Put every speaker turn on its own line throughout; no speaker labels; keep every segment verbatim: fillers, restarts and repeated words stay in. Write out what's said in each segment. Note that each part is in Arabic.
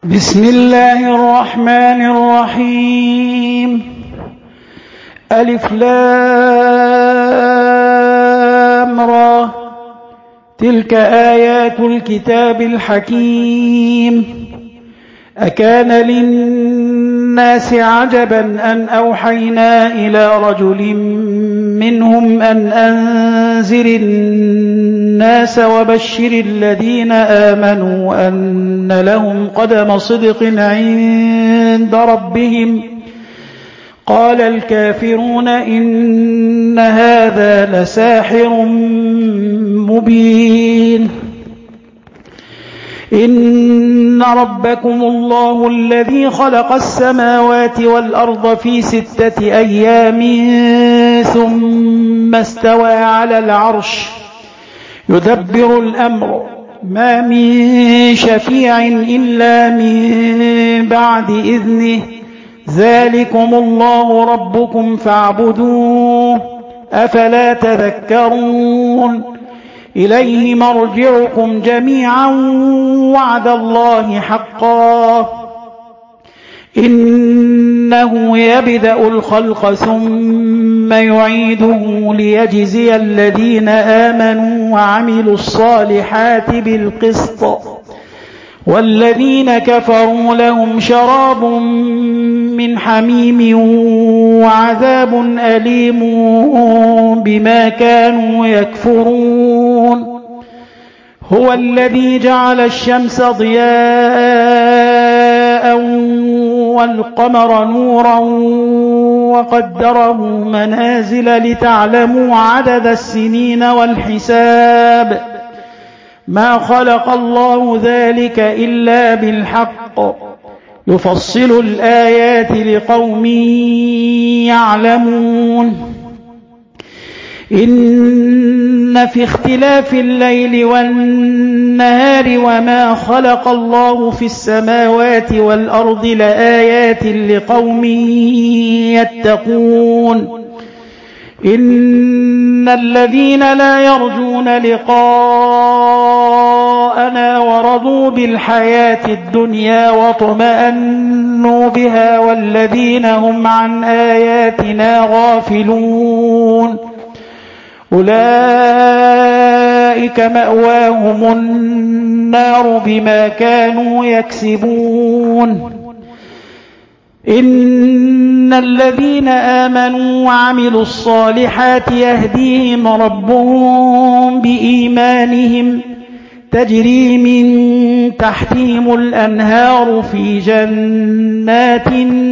بسم الله الرحمن الرحيم. ألف لام را، تلك آيات الكتاب الحكيم. أكان للناس عجبا أن أوحينا إلى رجل منهم أن أنذر الناس وبشر الذين آمنوا أن لهم قدم صدق عند ربهم. قال الكافرون إن هذا لساحر مبين. إن ربكم الله الذي خلق السماوات والأرض في ستة أيام ثم استوى على العرش يدبر الأمر ما من شفيع إلا من بعد إذنه ذلكم الله ربكم فاعبدوه أفلا تذكرون. إليه مرجعكم جميعا وعد الله حقا إنه يبدأ الخلق ثم يعيده ليجزي الذين آمنوا وعملوا الصالحات بالقسط والذين كفروا لهم شراب من حميم وعذاب أليم بما كانوا يكفرون. هو الذي جعل الشمس ضياء والقمر نورا وقدره منازل لتعلموا عدد السنين والحساب ما خلق الله ذلك إلا بالحق يفصل الآيات لقوم يعلمون. إن في اختلاف الليل والنهار وما خلق الله في السماوات والأرض لآيات لقوم يتقون. إن الذين لا يرجون لقاءنا ورضوا بالحياة الدنيا واطمأنوا بها والذين هم عن آياتنا غافلون أولئك مأواهم النار بما كانوا يكسبون. إن الذين آمنوا وعملوا الصالحات يهديهم ربهم بإيمانهم تجري من تحتهم الأنهار في جنات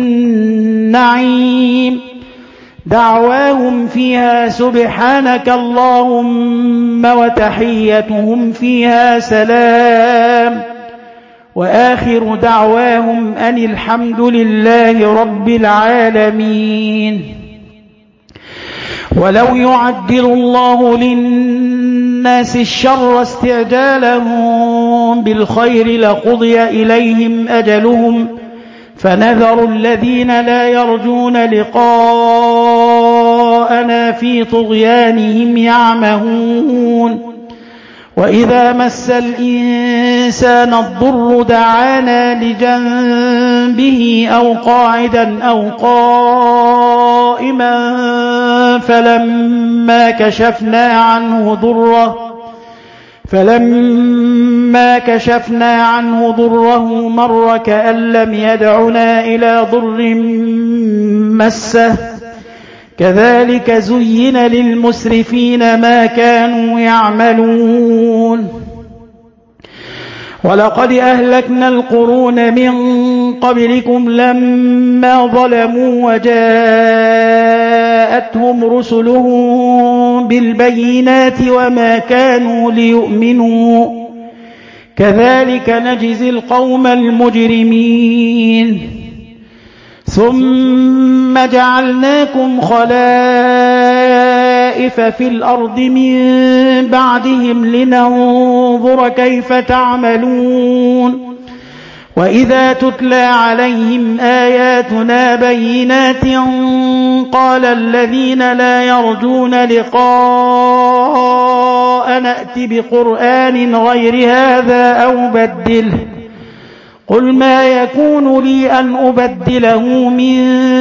النعيم دعواهم فيها سبحانك اللهم وتحيتهم فيها سلام وآخر دعواهم أن الحمد لله رب العالمين. ولو يعجل الله للناس الشر استعجالهم بالخير لقضي إليهم أجلهم فنذر الذين لا يرجون لقاءنا في طغيانهم يعمهون. وإذا مس الإنسان الضر دعانا لجنبه أو قاعدا أو قائما فلما كشفنا عنه ضره فلما كشفنا عنه ضره مر كأن لم يدعنا إلى ضر مسه كذلك زين للمسرفين ما كانوا يعملون. ولقد أهلكنا القرون من قبلكم لما ظلموا وجاءتهم رسلهم بالبينات وما كانوا ليؤمنوا كذلك نجزي القوم المجرمين. ثم جعلناكم خلائف في الأرض من بعدهم لننظر كيف تعملون. وإذا تتلى عليهم آياتنا بينات قال الذين لا يرجون لقاء نأت بقرآن غير هذا أو بدله قل ما يكون لي أن أبدله من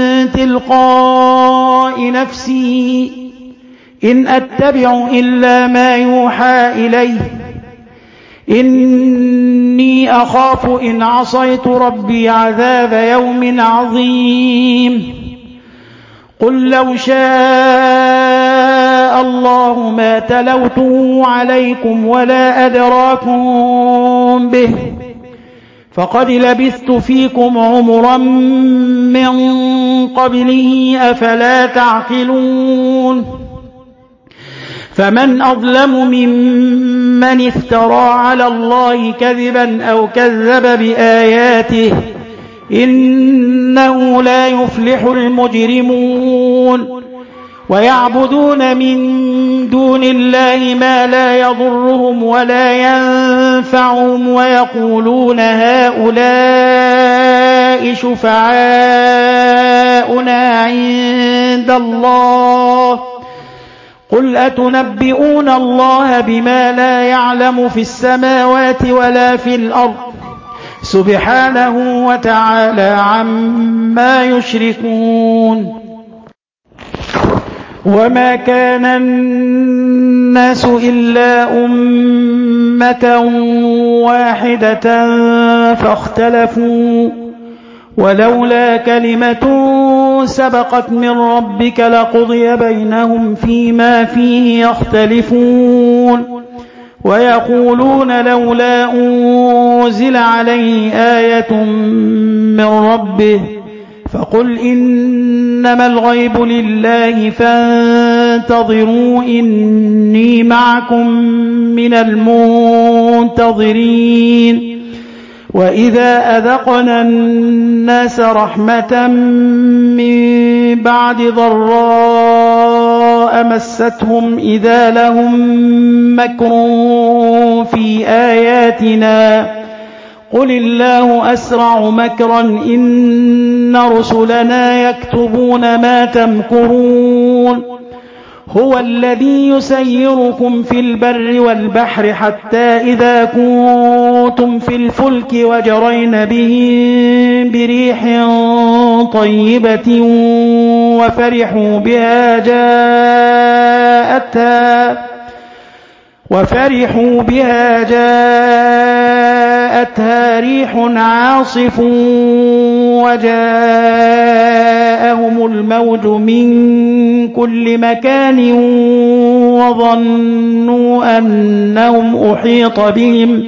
تلقاء نفسي إن أتبع إلا ما يوحى إلي إني أخاف إن عصيت ربي عذاب يوم عظيم قل لو شاء الله ما تلوته عليكم ولا أدراكم به فقد لبثت فيكم عمرا من قبله أفلا تعقلون فمن أظلم ممن افترى على الله كذبا أو كذب بآياته إنه لا يفلح المجرمون ويعبدون من دون الله ما لا يضرهم ولا ينفعهم ويقولون هؤلاء شفعاؤنا عند الله قل أتنبئون الله بما لا يعلم في السماوات ولا في الأرض سبحانه وتعالى عما يشركون وما كان الناس إلا أمة واحدة فاختلفوا ولولا كلمة سبقت من ربك لقضي بينهم فيما فيه يختلفون ويقولون لولا أنزل عليه آية من ربه فقل إنما الغيب لله فانتظروا إني معكم من المنتظرين وإذا أذقنا الناس رحمة من بعد ضراء مستهم إذا لهم مكر في آياتنا قل الله أسرع مكرا إن رسلنا يكتبون ما تمكرون هو الذي يسيركم في البر والبحر حتى إذا كنتم في الفلك وجرين بهم بريح طيبة وفرحوا بها جاءتها وفرحوا بها جاءتها ريح عاصف وجاءهم الموج من كل مكان وظنوا أنهم أحيط بهم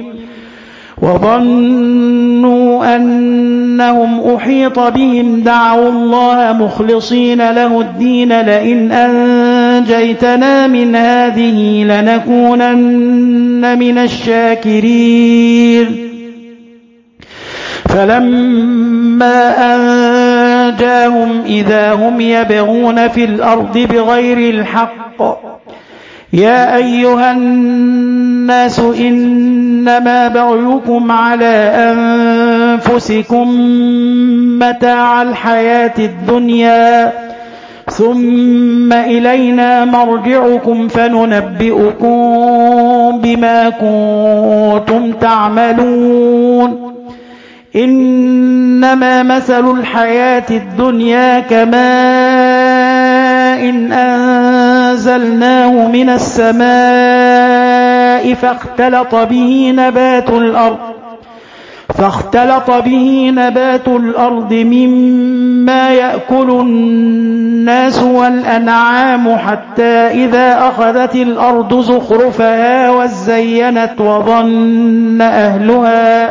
وظنوا أنهم أحيط بهم دعوا الله مخلصين له الدين لئن أنجيتنا من هذه لنكونن من الشاكرين فلما أنجاهم إذا هم يبغون في الأرض بغير الحق يا أيها الناس إنما بغيكم على أنفسكم متاع الحياة الدنيا ثم إلينا مرجعكم فننبئكم بما كنتم تعملون إنما مثل الحياة الدنيا كماء إن أنزلناه من السماء فاختلط به نبات الأرض فاختلط به نبات الأرض مما يأكل الناس والأنعام حتى إذا أخذت الأرض زخرفها وزينت وظن أهلها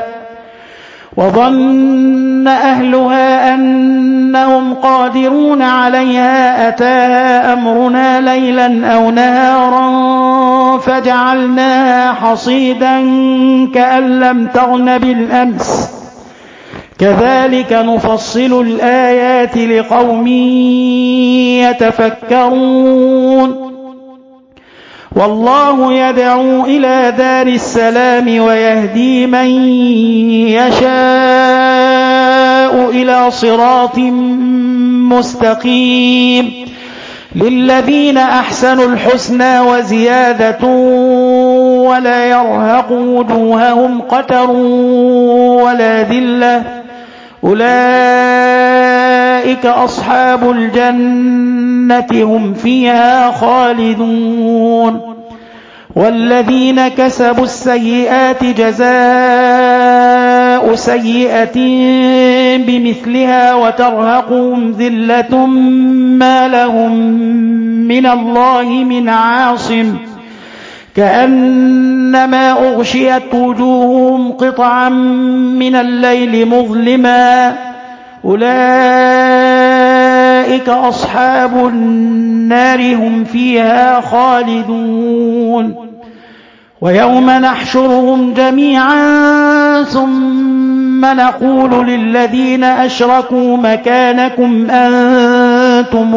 وظن أهلها أنهم قادرون عليها أتاها أمرنا ليلا أو نهارا فجعلناها حصيدا كأن لم تغن بالأمس كذلك نفصل الآيات لقوم يتفكرون والله يدعو إلى دار السلام ويهدي من يشاء إلى صراط مستقيم للذين أحسنوا الحسنى وزيادة ولا يرهق وجوههم قتر ولا ذلة أولئك أصحاب الجنة هم فيها خالدون والذين كسبوا السيئات جزاء سيئة بمثلها وترهقهم ذلة ما لهم من الله من عاصم كأنما أغشيت وجوههم قطعا من الليل مظلما أولئك أصحاب النار هم فيها خالدون ويوم نحشرهم جميعا ثم نقول للذين أشركوا مكانكم أنتم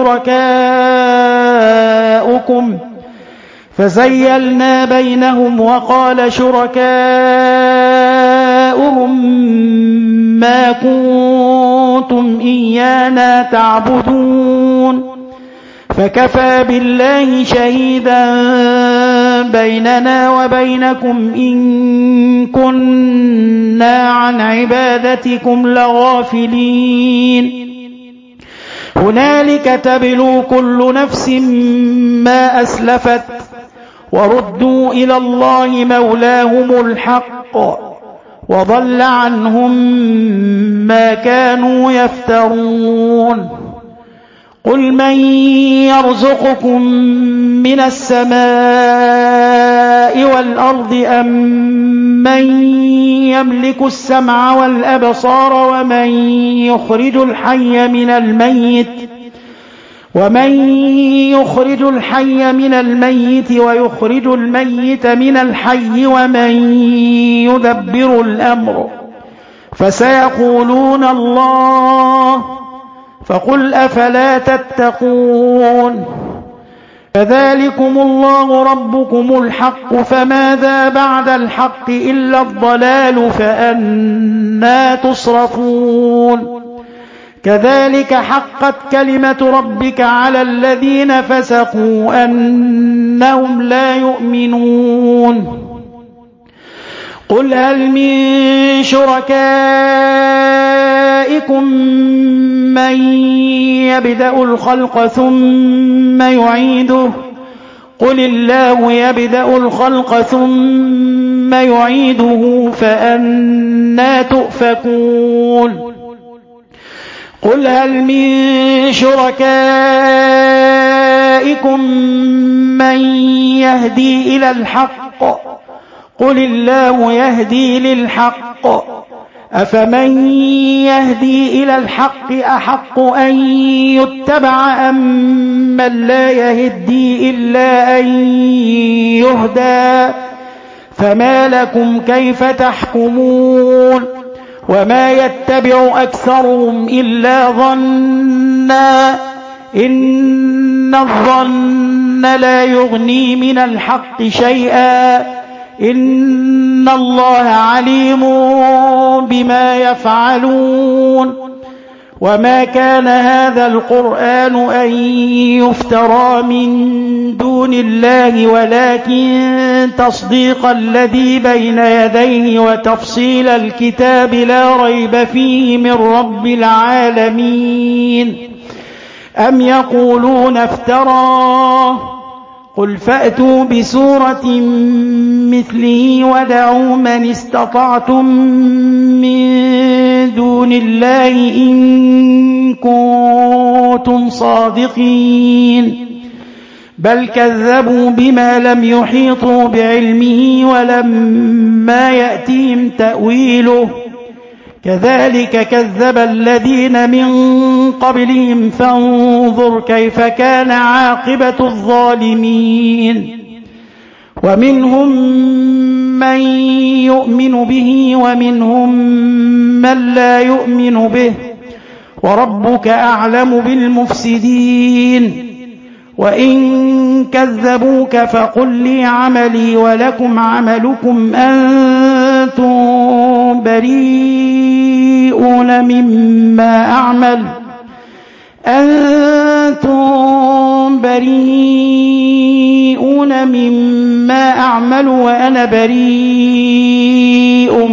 وشركاؤكم فزيلنا بينهم وقال شركاؤهم ما كنتم إيانا تعبدون فكفى بالله شهيدا بيننا وبينكم إن كنا عن عبادتكم لغافلين هنالك تبلو كل نفس ما أسلفت وردوا إلى الله مولاهم الحق وضل عنهم ما كانوا يفترون قل من يرزقكم من السماء والأرض أم من يملك السمع والأبصار ومن يخرج الحي من الميت ومن يخرج الحي من الميت ويخرج الميت من الحي ومن يدبر الأمر فسيقولون الله فقل أفلا تتقون فذلكم الله ربكم الحق فماذا بعد الحق إلا الضلال فأنى تصرفون كذلك حقت كلمة ربك على الذين فسقوا أنهم لا يؤمنون قل هل من شركائكم من يبدأ الخلق ثم يعيده قل الله يبدأ الخلق ثم يعيده فأنى تؤفكون قل هل من شركائكم من يهدي إلى الحق قل الله يهدي للحق أفمن يهدي إلى الحق أحق أن يتبع أم من لا يهدي إلا أن يهدى فما لكم كيف تحكمون وما يتبع أكثرهم إلا ظنا إن الظن لا يغني من الحق شيئا إن الله عليم بما يفعلون وما كان هذا القرآن أن يفترى من دون الله ولكن تصديق الذي بين يديه وتفصيل الكتاب لا ريب فيه من رب العالمين أم يقولون افتراه قل فأتوا بسورة مثله ودعوا من استطعتم من دون الله إن كنتم صادقين بل كذبوا بما لم يحيطوا بعلمه ولما يأتيهم تأويله كذلك كذب الذين من قبلهم فانظر كيف كان عاقبة الظالمين ومنهم من يؤمن به ومنهم من لا يؤمن به وربك أعلم بالمفسدين وإن كذبوك فقل لي عملي ولكم عملكم أنتم بريئون مما أعمل أنتم بريئون مما أعمل وأنا بريء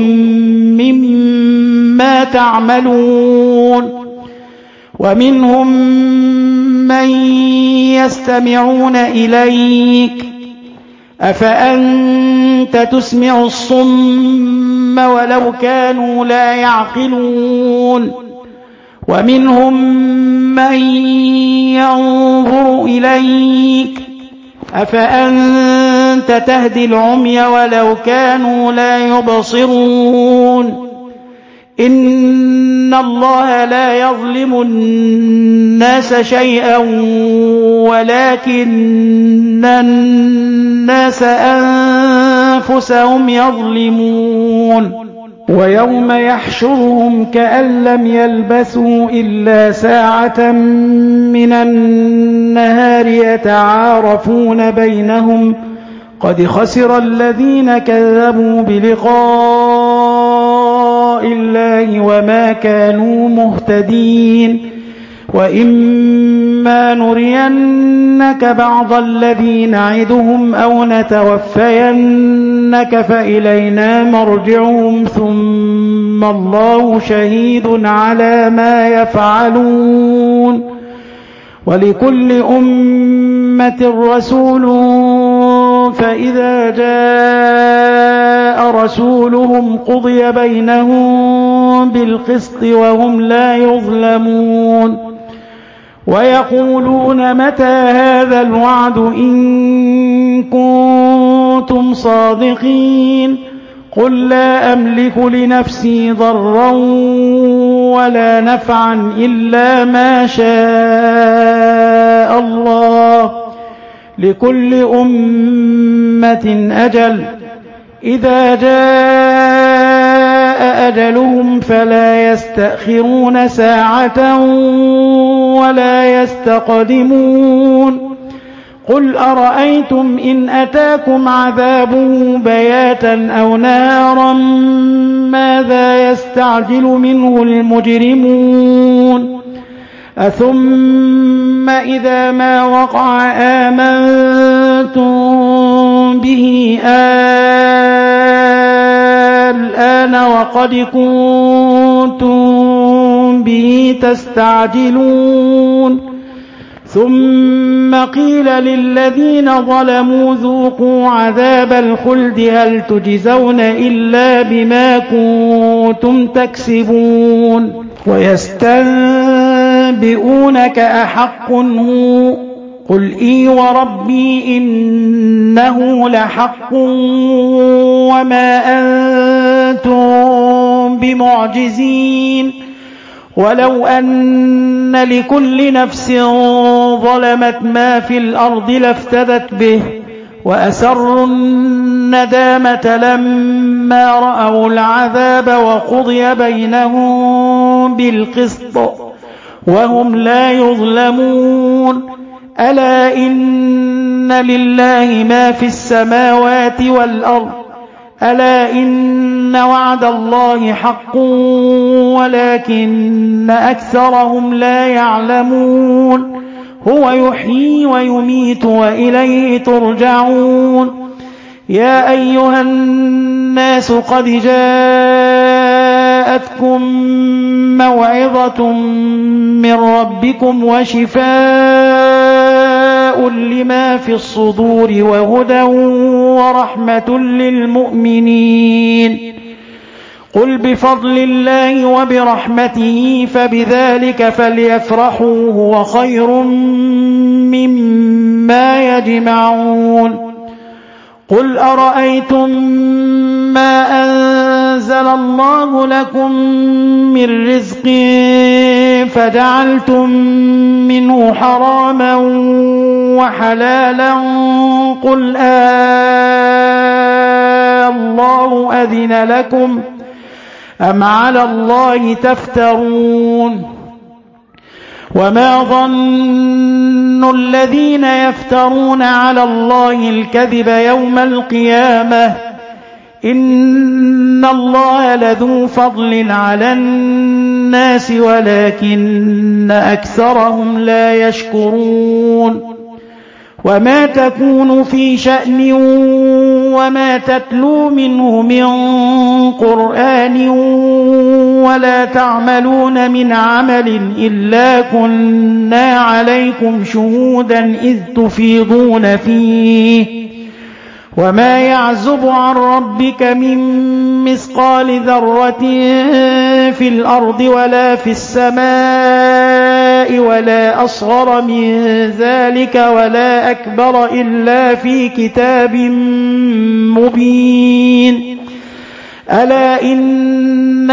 مما تعملون ومنهم من يستمعون إليك أفأنت تسمع الصم ولو كانوا لا يعقلون ومنهم من ينظر إليك أفأنت تهدي العمي ولو كانوا لا يبصرون إن الله لا يظلم الناس شيئا ولكن الناس أنفسهم يظلمون ويوم يحشرهم كأن لم يلبثوا إلا ساعة من النهار يتعارفون بينهم قد خسر الذين كذبوا بلقاء الله وما كانوا مهتدين وإما نرينك بعض الذي نعدهم أو نتوفينك فإلينا مرجعهم ثم الله شهيد على ما يفعلون ولكل أمة رسول فإذا جاء رسولهم قضي بينهم بالقسط وهم لا يظلمون ويقولون متى هذا الوعد إن كنتم صادقين قل لا أملك لنفسي ضرا ولا نفعا إلا ما شاء الله لكل أمة أجل إذا جاء أجلهم فلا يستأخرون ساعة ولا يستقدمون قل أرأيتم إن أتاكم عذابه بياتا أو نهارا ماذا يستعجل منه المجرمون أثم إذا ما وقع آمنتم به الآن وقد كنتم به تستعجلون ثم قيل للذين ظلموا ذوقوا عذاب الخلد هل تجزون إلا بما كنتم تكسبون ويستنبئونك أحق هو قل إي وربي إنه لحق وما أنتم بمعجزين ولو أن لكل نفس ظلمت ما في الأرض لافتدت به وأسروا الندامة لما رأوا العذاب وقضي بينهم بالقسط وهم لا يظلمون ألا إن لله ما في السماوات والأرض ألا إن وعد الله حق ولكن أكثرهم لا يعلمون هو يحيي ويميت وإليه ترجعون يا أيها الناس قد جاءتكم موعظة من ربكم وشفاء لما في الصدور وهدى ورحمة للمؤمنين قل بفضل الله وبرحمته فبذلك فليفرحوا هو خير مما يجمعون قل أرأيتم ما أنزل الله لكم من رزق فجعلتم منه حراما وحلالا قل آه الله أذن لكم أم على الله تفترون وما ظن الذين يفترون على الله الكذب يوم القيامة إن الله لذو فضل على الناس ولكن أكثرهم لا يشكرون وما تكون في شأن وما تتلو منه من قرآن ولا تعملون من عمل إلا كنا عليكم شهودا إذ تفيضون فيه وما يعزب عن ربك من مثقال ذرة في الأرض ولا في السماء ولا أصغر من ذلك ولا أكبر إلا في كتاب مبين. ألا إن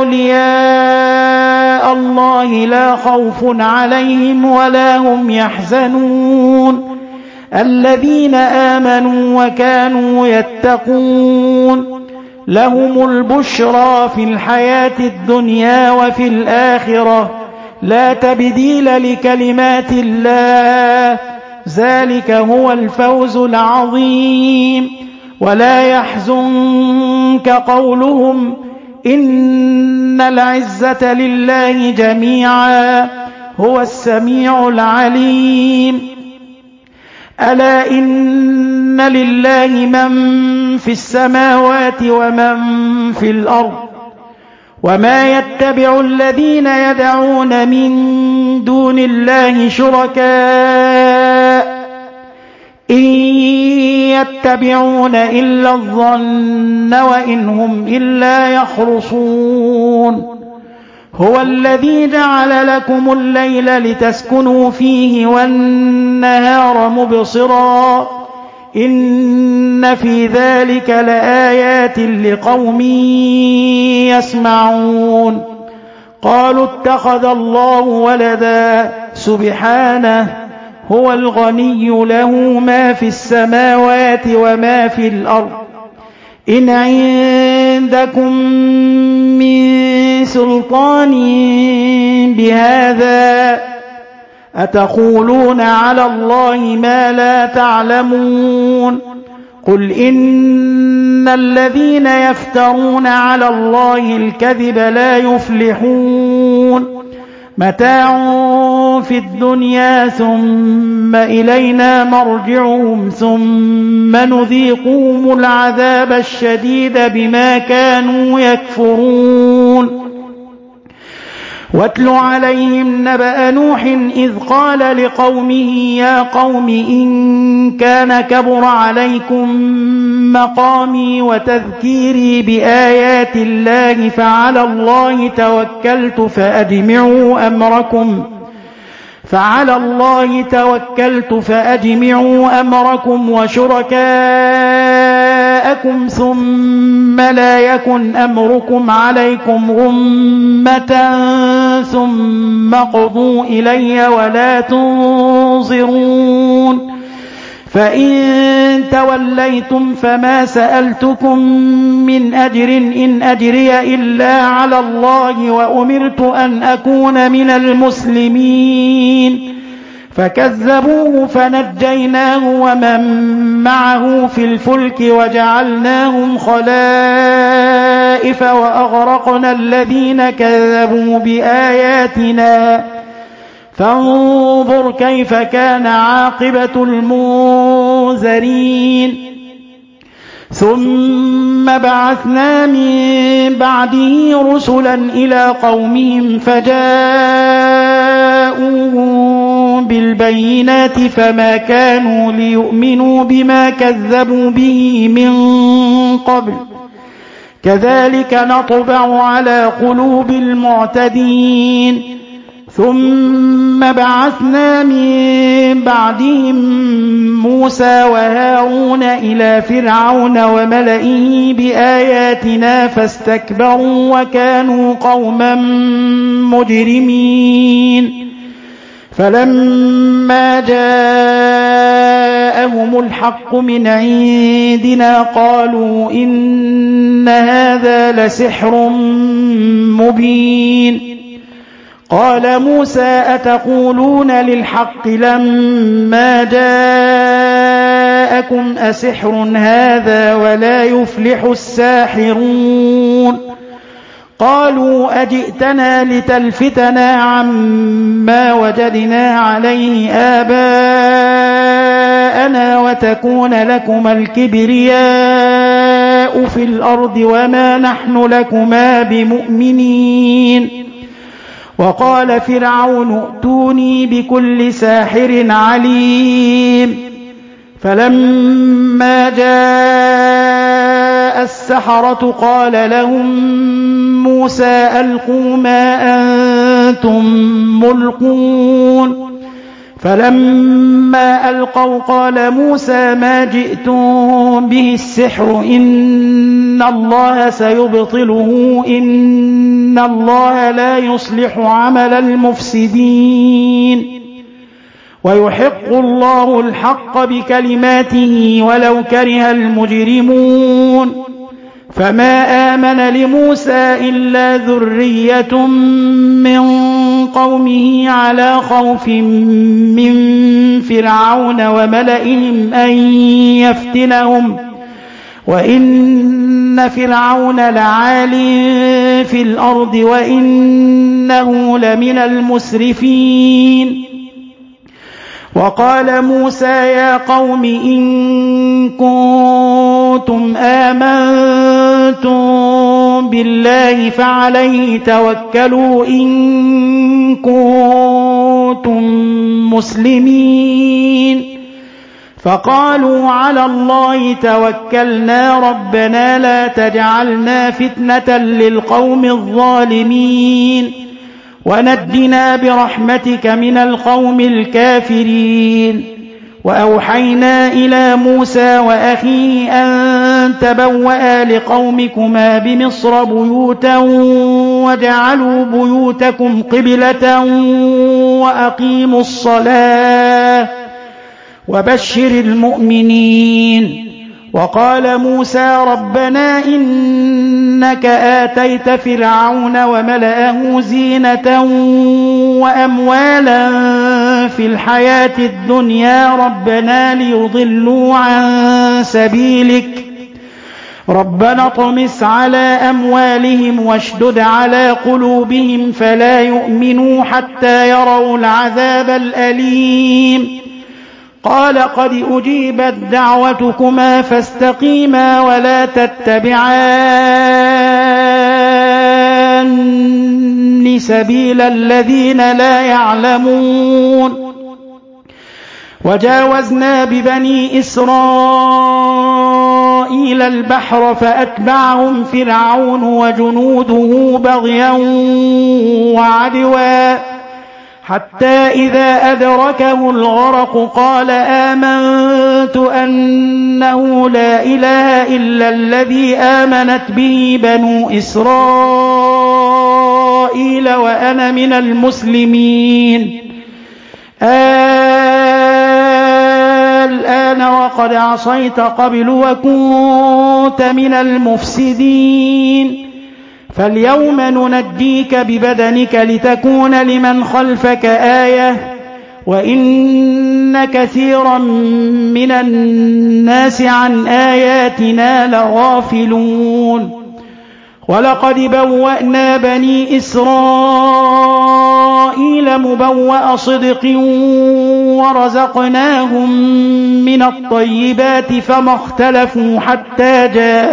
أولياء الله لا خوف عليهم ولا هم يحزنون الذين آمنوا وكانوا يتقون لهم البشرى في الحياة الدنيا وفي الآخرة لا تبديل لكلمات الله ذلك هو الفوز العظيم. ولا يحزنك قولهم إن العزة لله جميعا هو السميع العليم. ألا إن لله من في السماوات ومن في الأرض وما يتبع الذين يدعون من دون الله شركاء إن يتبعون إلا الظن وإن هم إلا يخرصون. هو الذي جعل لكم الليل لتسكنوا فيه والنهار مبصرا إن في ذلك لآيات لقوم يسمعون. قالوا اتخذ الله ولدا سبحانه هو الغني له ما في السماوات وما في الأرض إن عندكم من سلطان بهذا أتقولون على الله ما لا تعلمون. قل إن الذين يفترون على الله الكذب لا يفلحون متاع في الدنيا ثم إلينا مرجعهم ثم نذيقهم العذاب الشديد بما كانوا يكفرون. واتل عليهم نبأ نوح إذ قال لقومه يا قوم إن كان كبر عليكم مقامي وتذكيري بآيات الله فعلى الله توكلت فأجمعوا أمركم فعلى الله توكلت فأجمعوا أمركم وشركاءكم ثم لا يكن أمركم عليكم غمة ثم قضوا إلي ولا تنظرون. فإن توليتم فما سألتكم من أجر إن أجري إلا على الله وأمرت أن أكون من المسلمين. فكذبوه فنجيناه ومن معه في الفلك وجعلناهم خلائف وأغرقنا الذين كذبوا بآياتنا فانظر كيف كان عاقبة المنذرين. ثم بعثنا من بعده رسلا إلى قومهم فجاءوهم بالبينات فما كانوا ليؤمنوا بما كذبوا به من قبل كذلك نطبع على قلوب المعتدين. ثم بعثنا من بعدهم موسى وهارون إلى فرعون وملئه بآياتنا فاستكبروا وكانوا قوما مجرمين. فلما جاءهم الحق من عندنا قالوا إن هذا لسحر مبين. قال موسى أتقولون للحق لما جاءكم أسحر هذا ولا يفلح الساحرون. قالوا أجئتنا لتلفتنا عما وجدنا عليه آباءنا آباءنا وتكون لكما الكبرياء في الأرض وما نحن لكما بمؤمنين. وقال فرعون ائتوني بكل ساحر عليم. فلما جاء السحرة قال لهم موسى ألقوا ما أنتم ملقون. فلما ألقوا قال موسى ما جئتم به السحر إن الله سيبطله إن الله لا يصلح عمل المفسدين ويحق الله الحق بكلماته ولو كره المجرمون. فما آمن لموسى إلا ذرية من قومه على خوف من فرعون وملئهم أن يفتنهم وإن فرعون لعال في الأرض وإنه لمن المسرفين. وقال موسى يا قوم إن كنتم آمنتم بالله فعليه توكلوا إن كنتم مسلمين. فقالوا على الله توكلنا ربنا لا تجعلنا فتنة للقوم الظالمين ونجنا برحمتك من القوم الكافرين. وأوحينا إلى موسى وأخيه أن تبوأ لقومكما بمصر بيوتا وجعلوا بيوتكم قبلة وأقيموا الصلاة وبشر المؤمنين. وقال موسى ربنا إنك آتيت فرعون وملأه زينة وأموالا في الحياة الدنيا ربنا ليضلوا عن سبيلك ربنا اطمس على أموالهم واشدد على قلوبهم فلا يؤمنوا حتى يروا العذاب الأليم. قال قد أجيبت دعوتكما فاستقيما ولا تتبعان سبيل الذين لا يعلمون. وجاوزنا ببني إسرائيل البحر فأتبعهم فرعون وجنوده بغيا وعدوا حتى إذا أدركه الغرق قال آمنت أنه لا إله إلا الذي آمنت به بنو إسرائيل وأنا من المسلمين. الآن وقد عصيت قبل وكنت من المفسدين. فاليوم ننجيك ببدنك لتكون لمن خلفك آية وإن كثيرا من الناس عن آياتنا لغافلون. ولقد بوأنا بني إسرائيل مبوأ صدق ورزقناهم من الطيبات فما اختلفوا حتى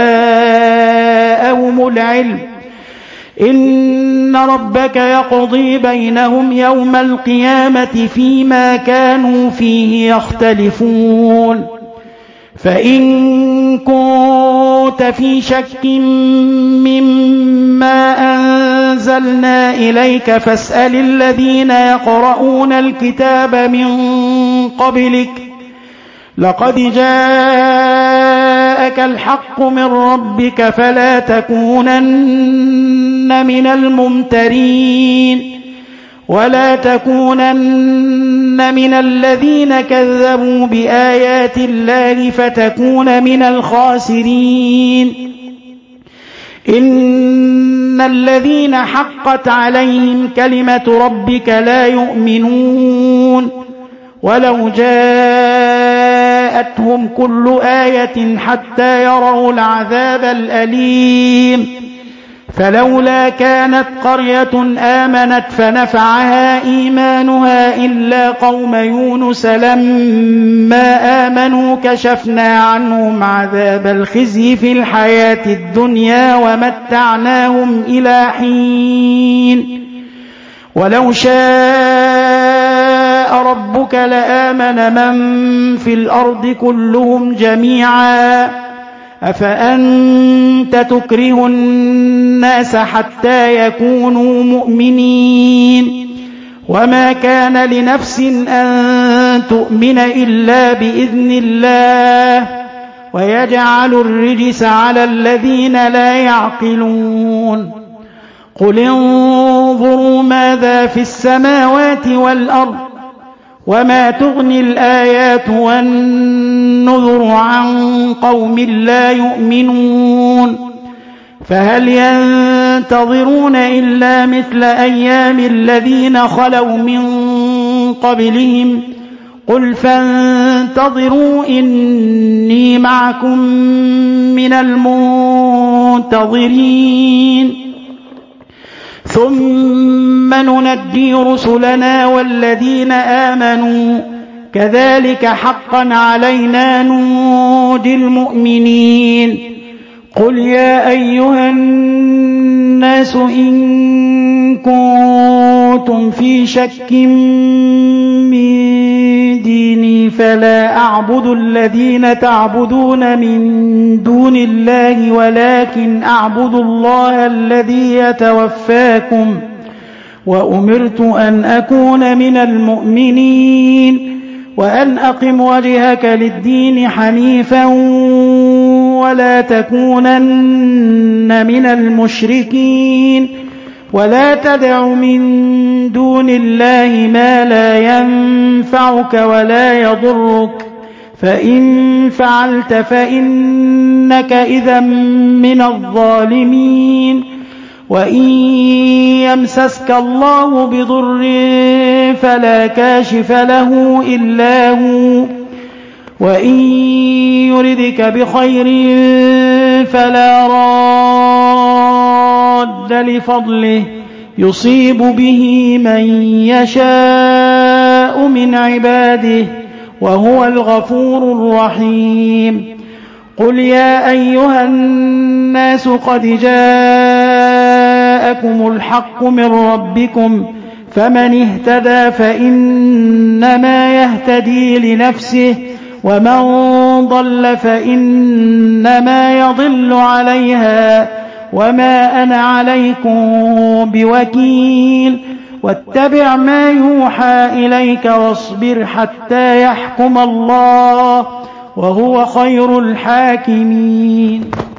جاءهم العلم إن ربك يقضي بينهم يوم القيامة فيما كانوا فيه يختلفون. فإن كنت في شك مما أنزلنا إليك فاسأل الذين يقرؤون الكتاب من قبلك لقد جاءك الحق من ربك فلا تكونن من الممترين ولا تكونن من الذين كذبوا بآيات الله فتكون من الخاسرين. إن الذين حقت عليهم كلمة ربك لا يؤمنون ولو جاءتهم كل آية حتى يروا العذاب الأليم فلولا كانت قرية آمنت فنفعها إيمانها إلا قوم يونس لما آمنوا كشفنا عنهم عذاب الخزي في الحياة الدنيا ومتعناهم إلى حين ولو شاء ربك لآمن من في الأرض كلهم جميعا أفأنت تكره الناس حتى يكونوا مؤمنين وما كان لنفس أن تؤمن إلا بإذن الله ويجعل الرجس على الذين لا يعقلون قل انظروا ماذا في السماوات والأرض وما تغني الآيات والنذر عن قوم لا يؤمنون فهل ينتظرون إلا مثل أيام الذين خلوا من قبلهم قل فانتظروا إني معكم من المنتظرين ثم ننجي رسلنا والذين آمنوا كذلك حقا علينا ننجي المؤمنين قل يا أيها الناس إن كنتم في شك من ديني فلا أعبد الذين تعبدون من دون الله ولكن أعبد الله الذي يتوفاكم وأمرت أن أكون من المؤمنين وأن أقم وجهك للدين حنيفا ولا تكونن من المشركين ولا تدع من دون الله ما لا ينفعك ولا يضرك فإن فعلت فإنك إذا من الظالمين وإن يمسسك الله بضر فلا كاشف له إلا هو وإن يردك بخير فلا راد لفضله يصيب به من يشاء من عباده وهو الغفور الرحيم قل يا أيها الناس قد جاءكم الحق من ربكم فمن اهتدى فإنما يهتدي لنفسه ومن ضل فإنما يضل عليها وما أنا عليكم بوكيل واتبع ما يوحى إليك واصبر حتى يحكم الله وهو خير الحاكمين.